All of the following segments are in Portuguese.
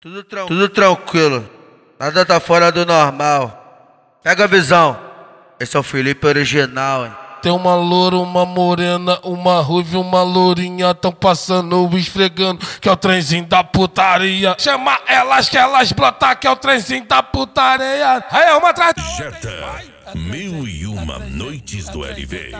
Tudo tranquilo, nada tá fora do normal. Pega a visão, esse é o Felipe original, hein? Tem uma loura, uma morena, uma ruiva e uma lourinha tão passando, esfregando, que é o trenzinho da putaria. Chama elas que elas brotar, que é o trenzinho da putaria. Aí é uma atrás da outra. Jetta, 1001 noites do LV.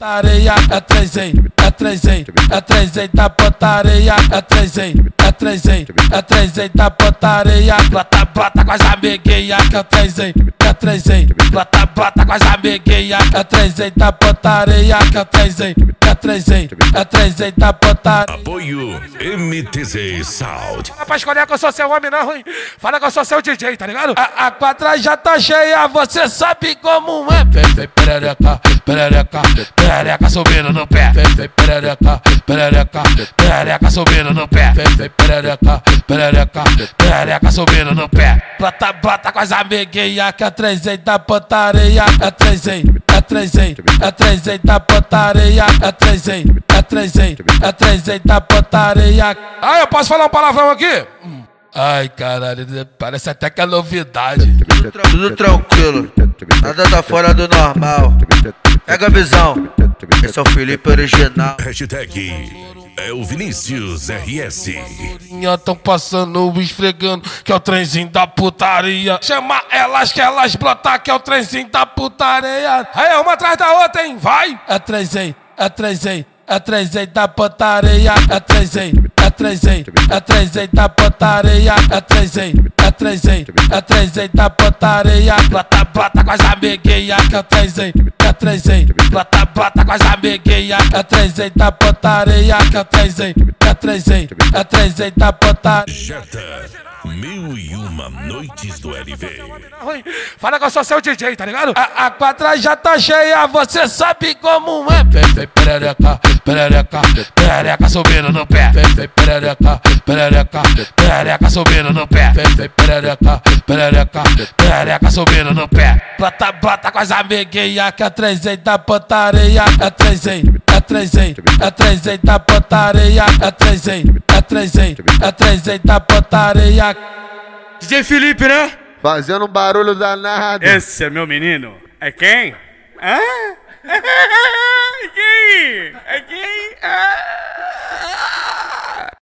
É trenzei, é trenzei, é trenzei da putaria. É trenzei, é trenzei, é trenzei da putaria. Brota, brota com as amiguinhas, que eu trenzei, é trenzei. Brota, brota com as amiguinhas, é trenzei da putaria. Que eu trenzei, é trenzei, é trenzei da putaria. Apoio MTZ Sound. Fala pra escolher que eu sou seu homem não, hein? Fala que eu sou seu DJ, tá ligado? A quadra já tá cheia, você sabe como é. Vem, perereca, perereca, perereca subindo no pé. Vem, perereca, perereca, perereca subindo no pé. Vem, perereca, perereca, perereca subindo no pé. Brota, brota com as amiguinhas, que é trenzei da putaria. É trenzei, é trenzei, é trenzei da putaria. É trenzei, é trenzei, é trenzei da putaria. Ah, eu posso falar um palavrão aqui? Ai, caralho, parece até que é novidade. Tudo tranquilo, nada tá fora do normal. Pega a visão, esse é o Felipe original. Hashtag é o Vinícius RS. Tão passando, esfregando, que é o trenzinho da putaria. Chama elas que elas brotar, que é o trenzinho da putaria. Aí é uma atrás da outra, hein? Vai! É trenzei, é trenzei, é trenzei da putaria. É trenzei, é trenzei, é trenzei da putaria. É trenzei, é trenzei, é trenzei da putaria. Brota, brota com as amiguinhas, que eu trenzei, é trenzei. Brota, brota com as amiguinhas, é trenzei da putaria. Que eu trenzei, é trenzei, é trenzei da putaria. Jetta, 1001 noites do LV. Fala que eu sou seu DJ, tá ligado? A quadra já tá cheia, você sabe como é. Vem, perereca, perereca, perereca subindo no pé. Vem, perereca, perereca, perereca subindo no pé. Vem, perereca, perereca, perereca subindo no pé. Brota, brota com as amiguinhas, que é trenzei da putaria. É trenzei, é trenzei, é trenzei da putaria. É trenzei, é trenzei, é trenzei da putaria. DJ Felipe, né? Fazendo um barulho danado. Esse é meu menino. É quem? Hã? É quem? É quem?